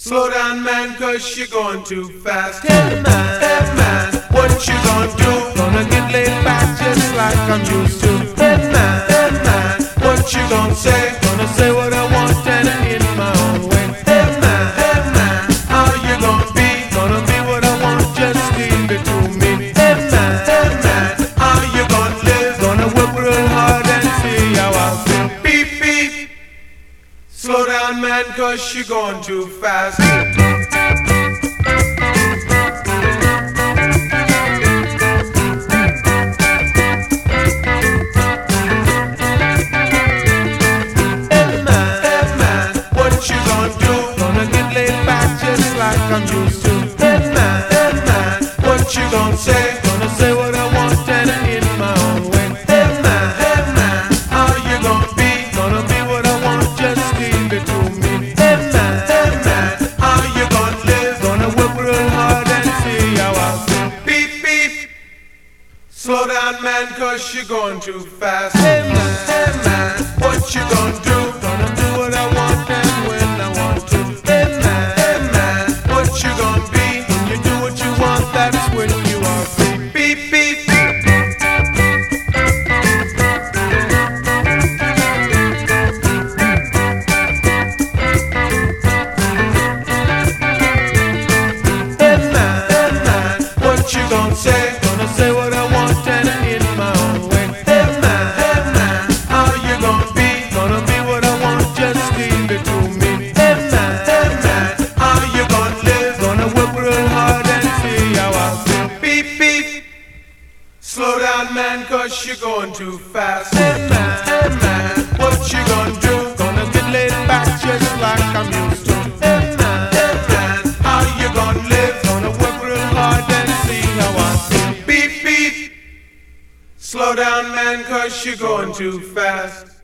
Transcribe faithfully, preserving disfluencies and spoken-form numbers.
Slow down, man, cause you're going too fast. Hey man, hey man, what you gonna do? Gonna get laid back just like I'm used to. Hey man, hey man, what you gonna say? Gonna say what I want and in my own way. Hey man, hey man, how you gonna be? Gonna be what I want, just leave it to me. Hey man, hey man, how you gonna live? Gonna work real hard and see how I feel. Beep, beep. Slow down, man, cause you're going too fast. I'm used to. Hey man, hey man, what you gonna say? Gonna say what I want and in my own way. Hey man, hey man, how you gonna be? Gonna be what I want, just leave it to me. Hey man, hey man, how you gonna live? Gonna work real hard and see how I feel. Beep, beep. Slow down, man, cause you're going too fast. Hey man, hey man, what you gonna do? Gonna do what I want and when I want to. Hey man, hey man, what you gonna be? When you do what you want, that's when you are free. Beep, beep. Hey man, hey man, what you gonna say? Gonna say what I want and in my own way. Hey man, hey man, how you gonna be? Gonna be what I want, just leave it to me. Hey man, hey man, how you gonna live? Gonna work real hard and see how I feel. Beep, beep. Slow down, man, cause you're going too fast. Hey man, hey man, what you gonna do? Gonna get laid back just like I'm used to. Hey man, hey man, how you gonna live? Gonna work real hard and see how I feel. Beep, beep. Slow down, man, cause you're going too fast.